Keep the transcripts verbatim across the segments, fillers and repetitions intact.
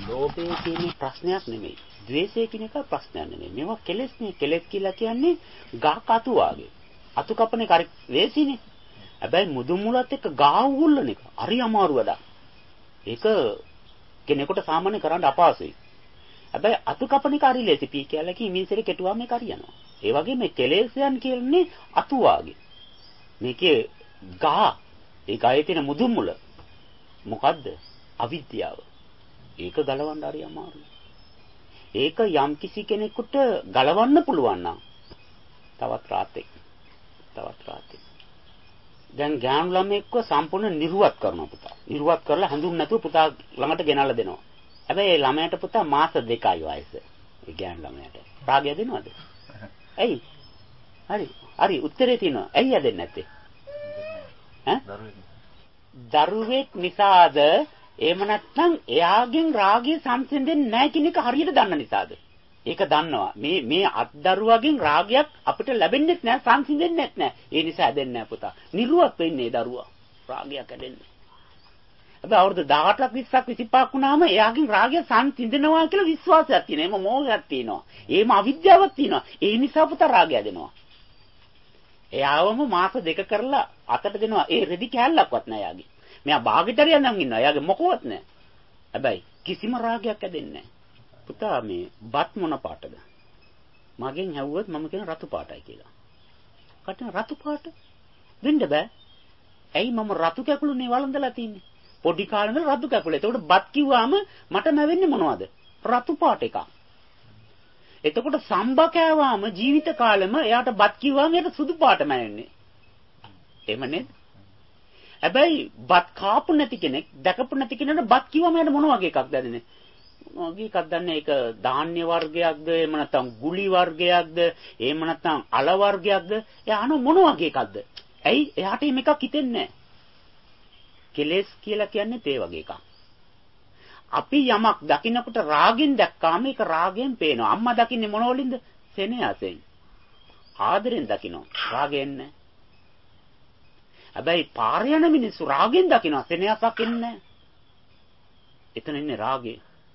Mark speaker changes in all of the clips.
Speaker 1: ලෝභය කියන්නේ ප්‍රශ්නයක් නෙමෙයි. ද්වේෂය කියන එක ප්‍රශ්නයක් නෙමෙයි. මේවා කෙලෙස් නේ. කෙලෙස් කියලා කියන්නේ ගහ කතු වාගේ. අතු කපන එක වේසිනේ. හැබැයි මුදුන් මුලත් එක්ක ගහ උගුල්ලන එක හරි අමාරු වැඩක්. ඒක කෙනෙකුට සාමාන්‍ය කරන්න අපහසුයි. හැබැයි අතු කපන එක හරි ලේසි. පී කියලා කි මිනිස්සෙක් කෙටුවාම ඒක හරියනවා. ඒ වගේ මේ කෙලෙස්යන් කියන්නේ අතු වාගේ. මේකේ ගහ ඒ ගහේ තියෙන මුදුන් මුල මොකද්ද? අවිද්‍යාව. ඒක ගලවන්න හරි අමාරුයි. ඒක යම් කිසි කෙනෙකුට ගලවන්න පුළුවන් නම් තවත් රාතේ. තවත් රාතේ. දැන් ගෑනු ළමෙක්ව සම්පූර්ණ නිර්වත් කරනවා පුතා. නිර්වත් කරලා හඳුන් නැතුව පුතා ළඟට ගෙනල්ලා දෙනවා. හැබැයි ඒ ළමයාට පුතා මාස දෙකයි වයස. ඒ ගෑනු ළමයාට. රාගය දෙනවද? ඇයි? හරි. හරි උත්තරේ තියෙනවා. ඇයි යදෙන්නේ නැත්තේ? ඈ? දරුවෙක් නිසාද එහෙම නැත්නම් එයාගෙන් රාගය සංසිඳෙන්නේ නැහැ කියන එක හරියට දන්න නිසාද? ඒක දන්නවා. මේ මේ අත්දරුවගෙන් රාගයක් අපිට ලැබෙන්නේ නැහැ, සංසිඳෙන්නේ නැහැ. ඒ නිසා හැදෙන්නේ නැහැ පුතා. නිර්වත් වෙන්නේ දරුවා. රාගයක් හැදෙන්නේ. හැබැයි අවුරුදු දහඅටක් විස්සක් විසිපහක් වුණාම එයාගෙන් රාගය සංසිඳනවා කියලා විශ්වාසයක් තියෙනවා. එහෙම මෝහයක් තියෙනවා. එහෙම අවිද්‍යාවක් තියෙනවා. ඒ නිසා පුතා රාගය හැදෙනවා. එයාවම මාස දෙක කරලා අතට දෙනවා. ඒ රෙදි කෑල්ලක්වත් නැහැ යාගේ. මෙයා බාගෙටරිය යනන් ඉන්නවා. එයාගේ මොකවත් නැහැ. හැබැයි කිසිම රාගයක් ඇදෙන්නේ නැහැ. පුතා මේ බත් මොන පාටද? මගෙන් ඇහුවොත් මම කියන රතු පාටයි කියලා. කටන රතු පාට වෙන්න බෑ. ඇයි මම රතු කැකුළුනේ වළඳලා තින්නේ? පොඩි කාලේ ඉඳලා රතු කැකුළු. එතකොට බත් කිව්වම මට නැවෙන්නේ මොනවද? රතු පාට එකක්. එතකොට සම්බා කෑවාම ජීවිත කාලෙම එයාට බත් කිව්වම එයාට සුදු පාටම නැවෙන්නේ. එහෙම නේද? හැබැයි බත් කාපු නැති කෙනෙක්, දැකපු නැති කෙනෙකුට බත් කිව්වම එයාට මොන වගේ එකක්ද දැනෙන්නේ? මොන වගේ එකක්ද දන්නේ? ඒක ධාන්‍ය වර්ගයක්ද, එහෙම නැත්නම් ගුලි වර්ගයක්ද, එහෙම නැත්නම් අල වර්ගයක්ද? එයා අන මොන වගේ එකක්ද? ඇයි? එයාට මේකක් හිතෙන්නේ නැහැ. කෙලෙස් කියලා කියන්නේ ඒ වගේ එකක්. අපි යමක් දකින්නකොට රාගෙන් දැක්කාම ඒක රාගයෙන් පේනවා. අම්මා දකින්නේ මොන වලින්ද? සෙනෙහසෙන්. ආදරෙන් දකිනවා. රාගයෙන් නෑ. හැබැයි පාර යන මිනිස්සු රාගෙන් දකිනවා. සෙනෙහසක් එන්නේ නෑ. එතන ඉන්නේ රාගය.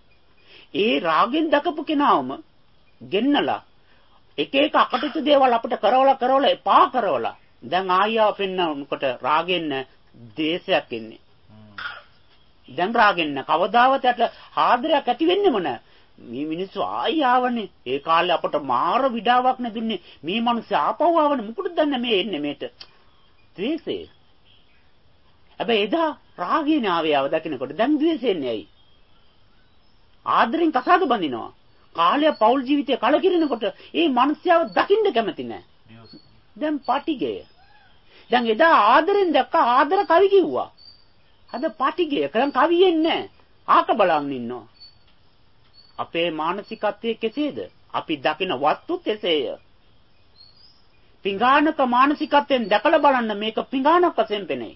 Speaker 1: ඒ රාගෙන් දකපු කෙනාවම ගෙන්නලා එක එක අකටුතු දේවල් අපිට කරවලා කරවලා එපා කරවලා දැන් ආයියාව පෙන්නකොට රාගෙන් දේශයක් එන්නේ. දැන් රාගෙන් කවදාවත් යට ආදරයක් ඇති වෙන්නේම නැහැ. මේ මිනිස්සු ආයි ආවනේ. ඒ කාලේ අපට මාර විඩාවක් නෙදුන්නේ. මේ මිනිස්සු ආපහු ආවනේ. මොකටද දන්නේ මේ එන්නේ මේට? ද්වේෂය. හැබැයි එදා රාගයෙන් ආවේ ආව දකින්නකොට දැන් ද්වේෂෙන්නේ ඇයි? ආදරෙන් කසාද බඳිනවා. කාලය පෞල් ජීවිතය කලකිරෙනකොට ඒ මිනිස්යාව දකින්න කැමති නැහැ. දැන් පටිගය. දැන් එදා ආදරෙන් දැක්ක ආදර කවි කිව්වා. අද පටිගය කරන් කවියෙන්නේ නැහැ. ආක බලන් ඉන්නවා. අපේ මානසිකත්වයේ කෙසේද? අපි දකින වස්තුත් එසේය. පිඟානක මානසිකත්වයෙන් දැකලා බලන්න මේක පිඟානක් වශයෙන් පෙනේ.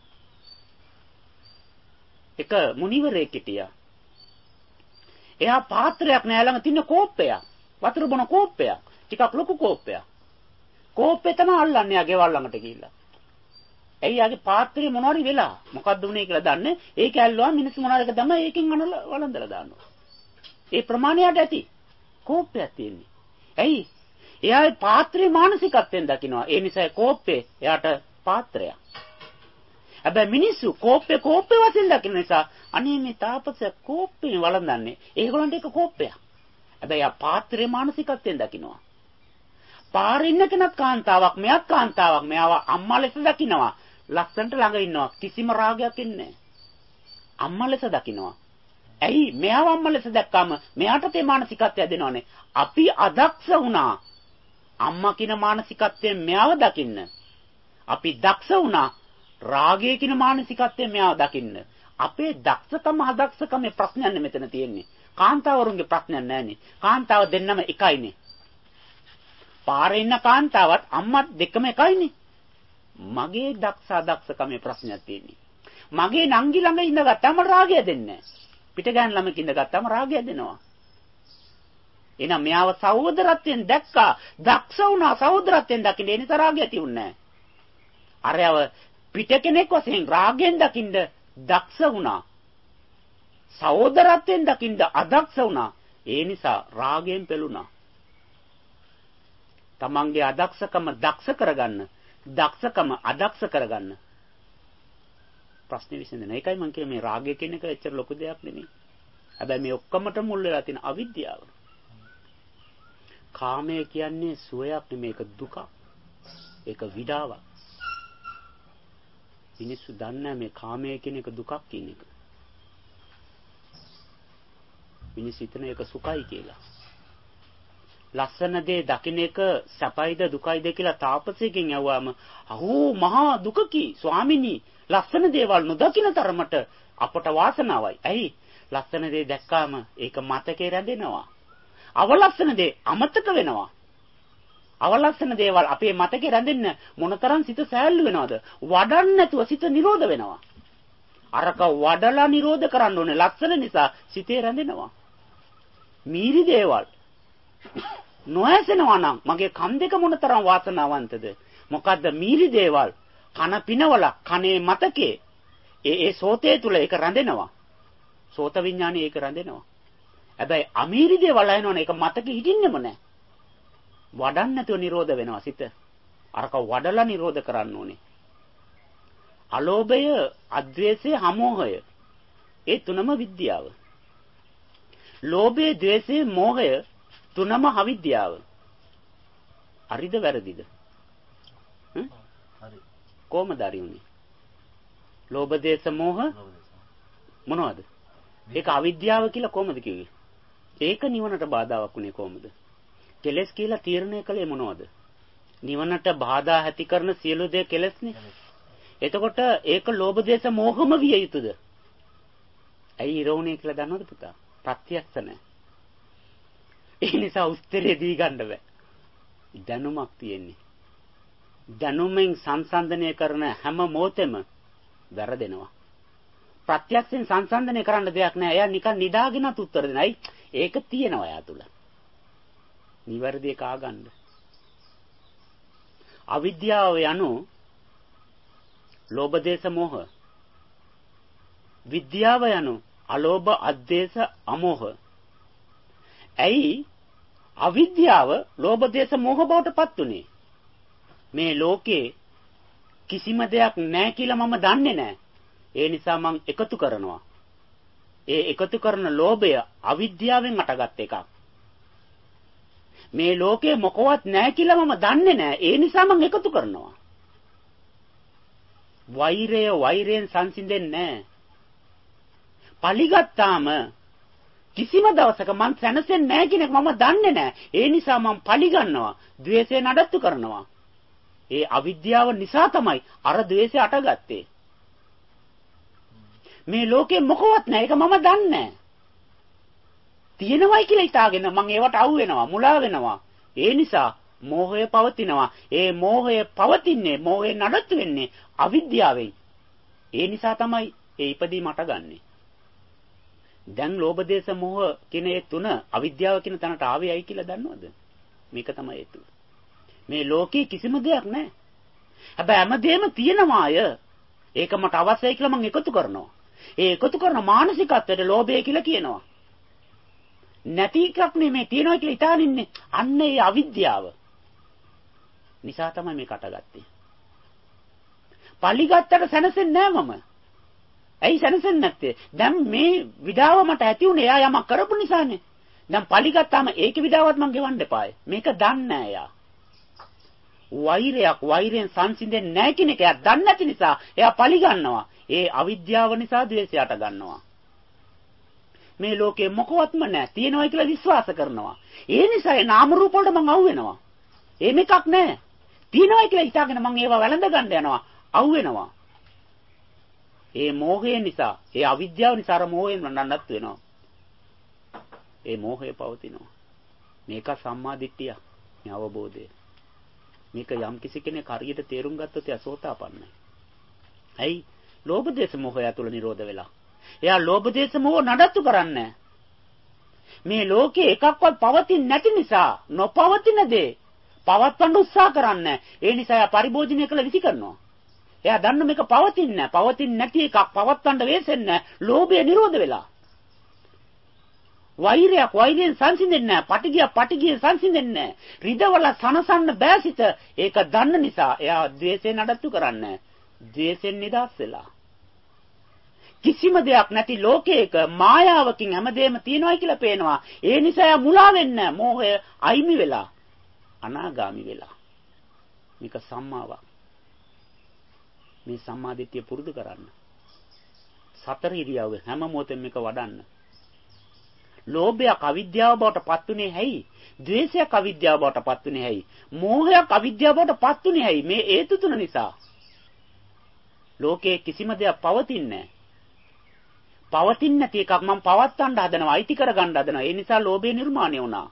Speaker 1: එක මුනිවරයෙක් හිටියා. එයා පාත්‍රයක් නෑ ළඟ තියෙන කෝප්පයක්. වතුර බොන කෝප්පයක්. ටිකක් ලොකු කෝප්පයක්. කෝප්පේ තමයි අල්ලන්නේ යා ගෙවල් ළඟට ගිහිල්ලා. ඇයි යාගේ පාත්‍රේ මොනවාරි වෙලා? මොකද්ද උනේ කියලා දන්නේ. ඒක ඇල්ලුවා මිනිස්සු මොනවාරක තමයි ඒකෙන් අනල වළඳලා දානවා. ඒ ප්‍රමාණයට ඇති. කෝප්පයක් තියෙන්නේ. ඇයි? එයාගේ පාත්‍රේ මානසිකත්වයෙන් දකින්නවා. ඒ නිසා කෝප්පේ එයාට පාත්‍රයක්. හැබැයි මිනිස්සු කෝප්පේ කෝප්පේ වශයෙන් දකින්න නිසා අනේ මේ තාපසය කෝප්පේ වළඳන්නේ. ඒගොල්ලන්ට ඒක කෝප්පයක්. හැබැයි ආ පාත්‍රේ මානසිකත්වයෙන් දකින්නවා. පාරේ ඉන්න කෙනත් කාන්තාවක්, මෙයත් කාන්තාවක්. මෙයාව අම්මා ලෙස දකින්නවා. ලස්සනට ළඟ ඉන්නවා. කිසිම රාගයක් ඉන්නේ නැහැ. අම්මා ලෙස දකින්නවා. ඇයි? මෙයාව අම්මා ලෙස දැක්කම මෙයාට තේ මානසිකත්වය දෙනවනේ. අපි අදක්ෂ වුණා. අම්මා කියන මානසිකත්වයෙන් මෙයාව දකින්න. අපි දක්ෂ වුණා. රාගය කියන මානසිකත්වයෙන් මෙයාව දකින්න. අපේ දක්ෂකම අදක්ෂකමේ ප්‍රශ්නයක් නෙ මෙතන තියෙන්නේ. කාන්තාවරුන්ගේ ප්‍රශ්නයක් නෑනේ. කාන්තාව දෙන්නම එකයිනේ. පාරේ ඉන්න කාන්තාවත් අම්මත් දෙකම එකයිනේ. මගේ දක්ෂ අදක්ෂකමේ ප්‍රශ්නයක් තියෙන්නේ. මගේ නංගි ළඟ ඉඳගත්තාම රාගය දෙන්නේ නෑ. පිටගෑන් ළමක ඉඳගත්තාම රාගය දෙනවා. එහෙනම් මෙයාව සහෝදරත්වයෙන් දැක්කා. දක්ෂ වුණා සහෝදරත්වයෙන් දකින්න. ඒ නිසා රාගය තියුන්නේ නෑ. අරයව පිට කෙනෙක් වශයෙන් රාගයෙන් දකින්න දක්ෂ වුණා. සහෝදරත්වයෙන් දකින්න අදක්ෂ වුණා. ඒ නිසා රාගයෙන් පෙළුණා. තමන්ගේ අදක්ෂකම දක්ෂ කරගන්න, දක්ෂකම අදක්ෂ කරගන්න. ප්‍රශ්නේ විසඳන. ඒකයි මම කියන්නේ මේ රාගය කියන එක එච්චර ලොකු දෙයක් නෙමෙයි. හැබැයි මේ ඔක්කොමට මුල් වෙලා තියෙන අවිද්‍යාව. කාමය කියන්නේ සුවයක් නෙමෙයි, ඒක දුකක්. ඒක විඩාවක්. මිනිස්සු දන්නේ මේ කාමය කියන එක දුකක් කියන එක. මිනිස්සු හිතන එක සුඛයි කියලා. ලස්සන දේ දකින්න එක සැපයිද දුකයිද කියලා තාපසයෙන් යවුවාම අහෝ මහා දුකකි ස්වාමිනී, ලස්සන දේවල් නොදකින්න තරමට අපට වාසනාවයි. ඇයි? ලස්සන දේ දැක්කාම ඒක මතකේ රැඳෙනවා. අවලස්සන දේ අමතක වෙනවා. අවලස්සන දේවල් අපේ මතකේ රැඳෙන්න මොනතරම් සිත සෑහළු වෙනවද? වඩන්න නැතුව සිත නිරෝධ වෙනවා. අරක වඩලා නිරෝධ කරන්න ඕනේ. ලස්සන නිසා සිතේ රැඳෙනවා. මීරි දේවල් නොඇසෙනවා නම් මගේ කන් දෙක මොනතරම් වාසනාවන්තද? මොකද්ද මීරි දේවල්? කන පිනවල කනේ මතකේ ඒ ඒ සෝතේ තුල ඒක රැඳෙනවා. සෝත විඥානේ ඒක රැඳෙනවා. හැබැයි අමීරි දේවල් අයනවනේ ඒක මතකෙ හිටින්නෙම නැහැ. වඩන්න නැතුව නිරෝධ වෙනවා සිත. අරක වඩලා නිරෝධ කරන්න ඕනේ. අලෝභය, අද්වේෂය, අමෝහය. ඒ තුනම විද්‍යාව. ලෝභය, ද්වේෂය, මෝහය තුනම අවිද්‍යාව. හරිද වැරදිද? හරි. කොහමද හරි උනේ? ලෝභ, දේශ, මෝහ මොනවද? ඒක අවිද්‍යාව කියලා කොහමද කිව්වේ? ඒක නිවනට බාධාවක් උනේ කොහමද? කෙලස් කියලා තීරණය කළේ මොනවද? නිවනට බාධා ඇති කරන සියලු දේ කෙලස්නේ. එතකොට ඒක ලෝභ, දේශ, මෝහම විය යුතුද? ඇයි ඉරෝණේ කියලා දන්නවද පුතා? ප්‍රත්‍යක්ෂ නැහැ. ඒ නිසා උත්තරේ දී ගන්න බෑ. දැනුමක් තියෙන්නේ. දැනුමෙන් සංසන්දනය කරන හැම මොහොතෙම වැරදෙනවා. ප්‍රත්‍යක්ෂයෙන් සංසන්දනය කරන්න දෙයක් නෑ. එයා නිකන් නිදාගෙනත් උත්තර දෙනයි. ඒක තියෙනවා එයා තුල. නිවැරදි එක ආගන්න. අවිද්‍යාව යනු ලෝභ, දේශ, මෝහ. විද්‍යාව යනු අලෝභ, අද්වේෂ, අමෝහ. ඇයි අවිද්‍යාව ලෝභ, දේශ, මෝහ බවට පත් උනේ? මේ ලෝකේ කිසිම දෙයක් නැහැ කියලා මම දන්නේ නැහැ. ඒ නිසා මම එකතු කරනවා. ඒ එකතු කරන ලෝභය අවිද්‍යාවෙන් අටගත් එකක්. මේ ලෝකේ මොකවත් නැහැ කියලා මම දන්නේ නැහැ. ඒ නිසා මම එකතු කරනවා. වෛරය වෛරයෙන් සංසිඳෙන්නේ නැහැ. පලිගත්තාම කිසිම දවසක මං සැනසෙන්නේ නැහැ කියන එක මම දන්නේ නැහැ. ඒ නිසා මං පලි ගන්නවා. ද්වේෂය නඩත්තු කරනවා. ඒ අවිද්‍යාව නිසා තමයි අර ද්වේෂය අටගත්තේ. මේ ලෝකේ මොකවත් නැහැ. ඒක මම දන්නේ නැහැ. තියෙනවයි කියලා හිතාගෙන මං ඒවට අවු වෙනවා, මුලා වෙනවා. ඒ නිසා මෝහය පවතිනවා. ඒ මෝහය පවතින්නේ, මෝහය නඩත්තු වෙන්නේ අවිද්‍යාවෙන්. ඒ නිසා තමයි ඒ ඉපදීම අටගන්නේ. දැන් ලෝභ, දේශ, මෝහ කියන ඒ තුන අවිද්‍යාව කියන තැනට ආවේ ඇයි කියලා දන්නවද? මේක තමයි හේතුව. මේ ලෝකේ කිසිම දෙයක් නැහැ. හැබැයි හැමදේම තියෙනවා අය. ඒක මට අවශ්‍යයි කියලා මම එකතු කරනවා. ඒ එකතු කරන මානසිකත්වයට ලෝභය කියලා කියනවා. නැති එකක් නෙමෙයි තියෙනවා කියලා හිතාගෙන ඉන්නේ. අන්න ඒ අවිද්‍යාව. නිසා තමයි මේක අටගත්තේ. පලිගත්තට සැනසෙන්නේ නැහැ මම. ඇයි සැනසෙන්නේ නැත්තේ? දැන් මේ විඩාව මට ඇති උනේ එයා යමක් කරපු නිසානේ. දැන් පලිගත්තාම ඒකේ විඩාවත් මං ගෙවන්න එපායි. මේක දන්නේ නැහැ එයා. වෛරයක් වෛරයෙන් සංසිඳෙන්නේ නැහැ කියන එක එයා දන්නේ නැති නිසා එයා පලි ගන්නවා. ඒ අවිද්‍යාව නිසා ද්වේෂයට ගන්නවා. මේ ලෝකේ මොකවත්ම නැහැ. තියෙනවා කියලා විශ්වාස කරනවා. ඒ නිසා ඒ නාම රූප වලට මං අවු වෙනවා. ඒ මේකක් නැහැ. තියෙනවා කියලා හිතාගෙන මං ඒවා වැළඳ ගන්න යනවා. අවු වෙනවා. ඒ මෝහය නිසා, ඒ අවිද්‍යාව නිසා අර මෝහයෙන් නන්නත් වෙනවා. ඒ මෝහය පවතිනවා. මේක සම්මා දිට්ඨිය. මේ අවබෝධය. මේක යම් කිසි කෙනෙක් හරියට තේරුම් ගත්තොත් එයා සෝතාපන්නයි. ඇයි? ලෝභ, දේශ, මෝහය තුළ නිරෝධ වෙලා. එයා ලෝභ, දේශ, මෝහ නඩත්තු කරන්නේ මේ ලෝකේ එකක්වත් පවතින්නේ නැති නිසා නොපවතින දේ පවත්වන්න උත්සාහ කරන්නේ. ඒ නිසා එයා පරිභෝජනය කළ විසි කරනවා. එයා දන්න මේක පවතින්නේ නැහැ. පවතින්නේ නැති එකක් පවත්වන්න වෙසෙන්නේ නැහැ. ලෝභය නිරෝධ වෙලා. වෛරයක් වෛරයෙන් සංසිඳෙන්නේ නැහැ. පටිගිය පටිගියෙන් සංසිඳෙන්නේ නැහැ. රිදවල සනසන්න බෑ සිත. ඒක දන්න නිසා එයා ද්වේෂයෙන් නඩත්තු කරන්නේ. ද්වේෂයෙන් නිදහස් වෙලා. කිසිම දෙයක් නැති ලෝකයක මායාවකින් හැමදේම තියෙනවායි කියලා පේනවා. ඒ නිසා එයා මුලා වෙන්නේ. මෝහය අයිමි වෙලා. අනාගාමි වෙලා. මේක සම්මාවක්. මේ සම්මාදිට්ඨිය පුරුදු කරන්න. සතර ඉරියව්ව හැම මොහොතෙම මේක වඩන්න. ලෝභයක් අවිද්‍යාව බවට පත්ුනේ ඇයි? ද්වේෂයක් අවිද්‍යාව බවට පත්ුනේ ඇයි? මෝහයක් අවිද්‍යාව බවට පත්ුනේ ඇයි? මේ හේතු තුන නිසා. ලෝකේ කිසිම දෙයක් පවතින්නේ නැහැ. පවතින්නේ නැති එකක් මම පවත්තන්න හදනවා, අයිති කරගන්න හදනවා. ඒ නිසා ලෝභය නිර්මාණය වුණා.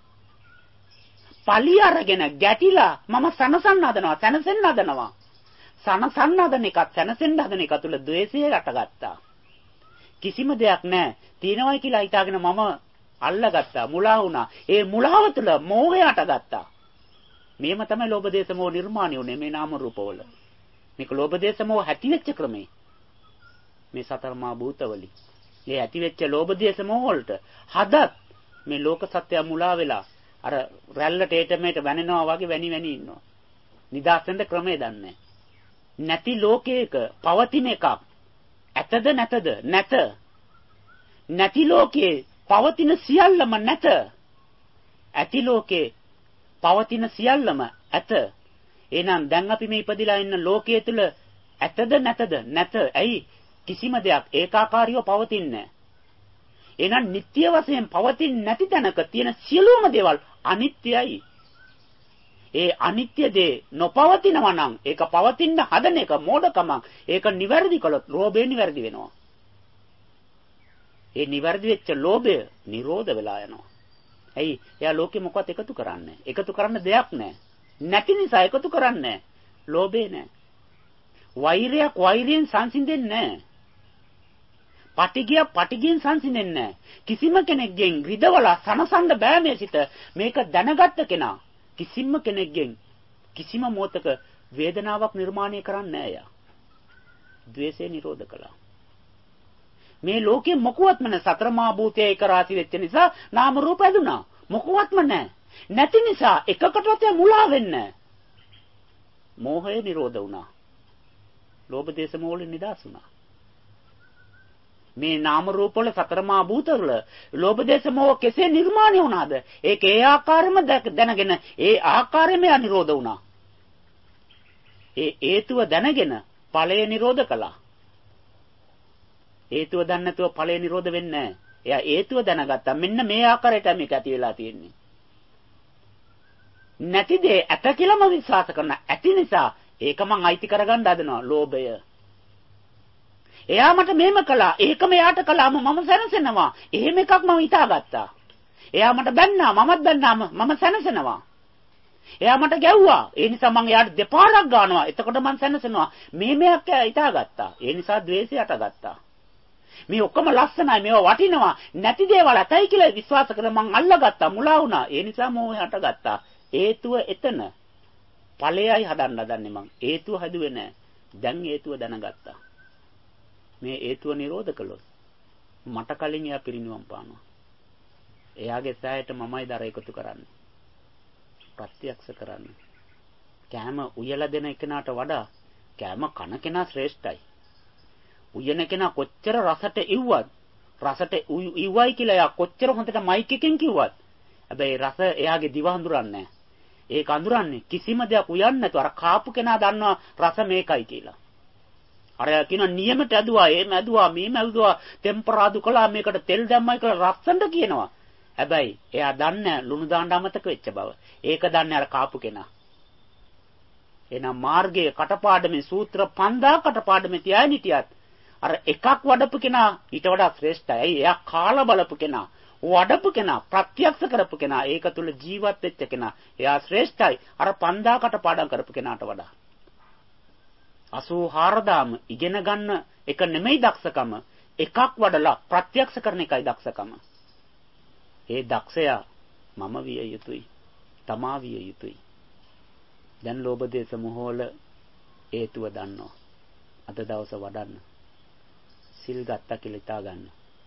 Speaker 1: පලිය අරගෙන ගැටිලා මම සනසන්න හදනවා, සනසෙන්න හදනවා. සනසන්න හදන එකත් සනසෙන්න හදන එක තුල ද්වේෂය යටගත්තා. කිසිම දෙයක් නැහැ. තියනවායි කියලා හිතාගෙන මම අල්ලගත්තා, මුලා වුණා. ඒ මුලාව තුළ මෝහය අටගත්තා. මේම තමයි ලෝභ දේශ මොහ නිර්මාණය උනේ මේ නාම රූපවල. මේක ලෝභ දේශ මොහ ඇති වෙච්ච ක්‍රමේ. මේ සතර මා භූතවලි. මේ ඇති වෙච්ච ලෝභ දේශ මොහ වලට හදත් මේ ලෝක සත්‍ය මුලා වෙලා අර රැල්ලට ඒටමේට වැනෙනවා වගේ වැනි වැනි ඉන්නවා. නිදාසෙන්ද ක්‍රමේ දන්නේ නැති ලෝකයක පවතින එකක් ඇතද නැතද නැත. නැති ලෝකයේ පවතින සියල්ලම නැත. ඇති ලෝකයේ පවතින සියල්ලම ඇත. එහෙනම් දැන් අපි මේ ඉපදිලා ඉන්න ලෝකයේ තුල ඇතද නැතද නැත. ඇයි? කිසිම දෙයක් ඒකාකාරීව පවතින්නේ නැහැ. එහෙනම් නිට්ටය වශයෙන් පවතින්නේ නැති තැනක තියෙන සියලුම දේවල් අනිත්‍යයි. ඒ අනිත්‍ය දේ නොපවතිනවා නම් ඒක පවතින්න හදන එක මෝඩකමක්. ඒක නිවැරදි කළොත් ලෝභය නිවැරදි වෙනවා. ඒ නිවැරදි වෙච්ච ලෝභය නිරෝධ වෙලා යනවා. ඇයි? එයා ලෝකෙ මොකවත් එකතු කරන්නේ. එකතු කරන්න දෙයක් නැහැ. නැති නිසා එකතු කරන්නේ. ලෝභය නැහැ. වෛරයක් වෛරයෙන් සංසිඳෙන්නේ නැහැ. පටිගිය පටිගියෙන් සංසිඳෙන්නේ නැහැ. කිසිම කෙනෙක්ගෙන් රිදවලා සනසන්න බෑ මේ සිත. මේක දැනගත්ත කෙනා කිසිම කෙනෙක්ගෙන් කිසිම මොහතක වේදනාවක් නිර්මාණය කරන්නේ නැහැ යා. ද්වේෂය නිරෝධ කළා. මේ ලෝකෙ මොකවත්ම නැ සතර මහා භූතය එක රාශි වෙච්ච නිසා නාම රූප ඇදුනා. මොකවත්ම නැහැ. නැති නිසා එකකටවත් මුලා වෙන්නේ නැහැ. මෝහය නිරෝධ වුණා. ලෝභ දේශ මොහොල නිදාස් වුණා. මේ නාම රූප වල සතර මහා භූත වල ලෝභ දේශ මොහ කෙසේ නිර්මාණය වුණාද? ඒක ඒ ආකාරයෙන්ම දැනගෙන ඒ ආකාරයෙන්ම නිරෝධ වුණා. ඒ හේතුව දැනගෙන ඵලය නිරෝධ කළා. හේතුව දන්නේ නැතුව ඵලය නිරෝධ වෙන්නේ නැහැ. එයා හේතුව දැනගත්තා. මෙන්න මේ ආකාරයට මේක ඇති වෙලා තියෙන්නේ. නැති දේ ඇත කියලාම විශ්වාස කරන ඇති නිසා ඒක මං අයිති කරගන්න හදනවා ලෝභය. එයා මට මෙහෙම කළා. ඒකම එයාට කළාම මම සැනසෙනවා. එහෙම එකක් මම හිතාගත්තා. එයා මට බැන්නා. මමත් බැන්නාම මම සැනසෙනවා. එයා මට ගැව්වා. ඒ නිසා මං එයාට දෙපාරක් ගන්නවා. එතකොට මං සැනසෙනවා. මේ මෙයක් හිතාගත්තා. ඒ නිසා ද්වේෂය අටගත්තා. මේ ඔක්කොම ලස්සනයි. මේවා වටිනවා. නැති දේවල් ඇතයි කියලා විශ්වාස කරලා මං අල්ලගත්තා. මුලා වුණා. ඒ නිසා මෝහය හටගත්තා. හේතුව එතන. ඵලයයි හදන්න හදන්නේ මං. හේතුව හදුවේ නැහැ. දැන් හේතුව දැනගත්තා. මේ හේතුව නිරෝධ කළොත් මට කලින් එයා පිරිනිවන් පානවා. එයාගේ සෑයට මමයි දර එකතු කරන්නේ. ප්‍රත්‍යක්ෂ කරන්නේ. කෑම උයලා දෙන එකනට වඩා කෑම කන කෙනා ශ්‍රේෂ්ඨයි. උයන කෙනා කොච්චර රසට ඉව්වත් රසට ඉව්වයි කියලා එයා කොච්චර හොඳට මයික් එකෙන් කිව්වත් හැබැයි රස එයාගේ දිව හඳුරන්නේ නැහැ. ඒක හඳුරන්නේ කිසිම දෙයක් උයන්නේ නැතුව අර කාපු කෙනා දන්නවා රස මේකයි කියලා. අර කියන නියමට ඇදුවා, එහෙම ඇදුවා, මේම ඇදුවා, ටෙම්පරාදු කළා, මේකට තෙල් දැම්මයි කියලා රස්සන්ට කියනවා. හැබැයි එයා දන්නේ ලුණු දාන්න අමතක වෙච්ච බව. ඒක දන්නේ අර කාපු කෙනා. එහෙනම් මාර්ගයේ කටපාඩමේ සූත්‍ර පන්දාක කටපාඩමේ තියාගෙන හිටියත් අර එකක් වඩපු කෙනා ඊට වඩා ශ්‍රේෂ්ඨයි. එයා කාලා බලපු කෙනා, වඩපු කෙනා, ප්‍රත්‍යක්ෂ කරපු කෙනා, ඒක තුල ජීවත් වෙච්ච කෙනා. එයා ශ්‍රේෂ්ඨයි අර පන්දාක කටපාඩම් කරපු කෙනාට වඩා. අසූහාරදාම ඉගෙන ගන්න එක නෙමෙයි දක්ෂකම. එකක් වඩලා ප්‍රත්‍යක්ෂ කරන එකයි දක්ෂකම. ඒ දක්ෂයා මම විය යුතුයි. තමා විය යුතුයි. දැන් ලෝභ දේශ මොහොල හේතුව දන්නවා. අද දවස වඩන්න. සිල් ගත්තා කියලා හිතා ගන්න.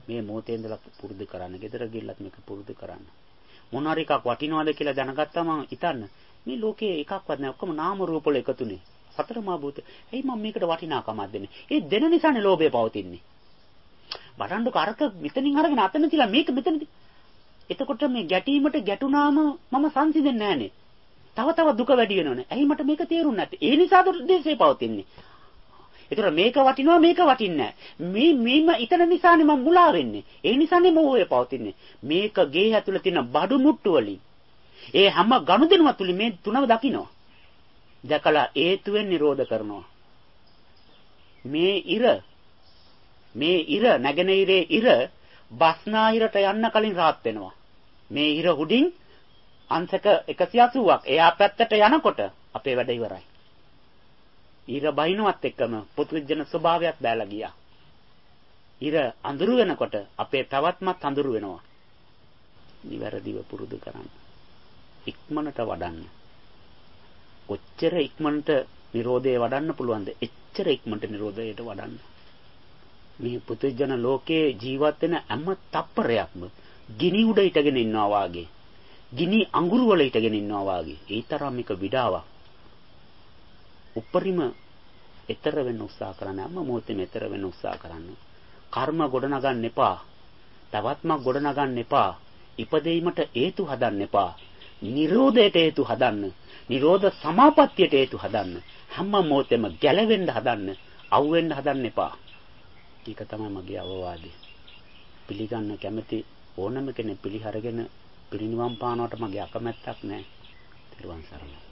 Speaker 1: මේ මොහොතේ ඉඳලා පුරුදු කරන්න. ගෙදර ගිහිල්ලත් මේක පුරුදු කරන්න. මොනාරි එකක් වටිනවද කියලා දැනගත්තාම හිතන්න මේ ලෝකේ එකක්වත් නැහැ. ඔක්කොම නාම රූප වල එකතුනේ. සතර මා භූත. එයි මම මේකට වටිනාකමක් දෙන්නේ. ඒ දෙන නිසානේ ලෝභය පවතින්නේ. වඩන්නක අරක මෙතනින් අරගෙන අතන තියලා මේක මෙතනදි. එතකොට මේ ගැටීමට ගැටුණාම මම සංසිඳෙන්නේ නැහනේ. තව තව දුක වැඩි වෙනවනේ. ඇයි මට මේක තේරුන්නේ නැත්තේ? ඒ නිසාද දේශේ පවතින්නේ. ඒතර මේක වටිනවා මේක වටින්නේ නැහැ. මේ මේම ඊතන නිසානේ මම මුලා වෙන්නේ. ඒ නිසානේ මොහොය පවතින්නේ. මේක ගේ ඇතුළේ තියෙන බඩු මුට්ටු වලින්. ඒ හැම ගනුදෙනුව තුලින් මේ තුනම දකින්න. දැකලා හේතුවෙන් නිරෝධ කරනවා. මේ ඉර මේ ඉර නැගෙනහිරේ ඉර බස්නාහිරට යන්න කලින් රාත් වෙනවා. මේ ඉර උඩින් අංශක එකසිය අසූවක් එයා පැත්තට යනකොට අපේ වැඩ ඉවරයි. ඉර බහිනවත් එක්කම පුදුජන ස්වභාවයක් බැලලා ගියා. ඉර අඳුරු වෙනකොට අපේ පැවැත්මත් අඳුරු වෙනවා. නිවැරදිව පුරුදු කරන්න. ඉක්මනට වඩන්න. කොච්චර ඉක්මනට Nirodhe වඩන්න පුළුවන්ද? එච්චර ඉක්මනට Nirodheයට වඩන්න. මේ පුදුජන ලෝකේ ජීවත් වෙන හැම තප්පරයක්ම ගිනි උඩ හිටගෙන ඉන්නවා වාගේ. ගිනි අඟුරු වල හිටගෙන ඉන්නවා වාගේ. ඒ තරම් එක විඩාවක්. උපරිම ඊතර වෙන්න උත්සාහ කරන්න. හැම මොහොතේම ඊතර වෙන්න උත්සාහ කරන්න. කර්ම ගොඩනගන්න එපා. තවත්මක් ගොඩනගන්න එපා. ඉපදෙීමට හේතු හදන්න එපා. නිරෝධයට හේතු හදන්න. නිරෝධ සමාපත්තියට හේතු හදන්න. හැම මොහොතෙම ගැලවෙන්න හදන්න. අවුෙන්න හදන්න එපා. ඒක තමයි මගේ අවවාදය. පිළිගන්න කැමති ඕනම කෙනෙක් පිළිහරගෙන පිරිනිවන් පානවට මගේ අකමැත්තක් නැහැ. තිරුවන් සරණයි.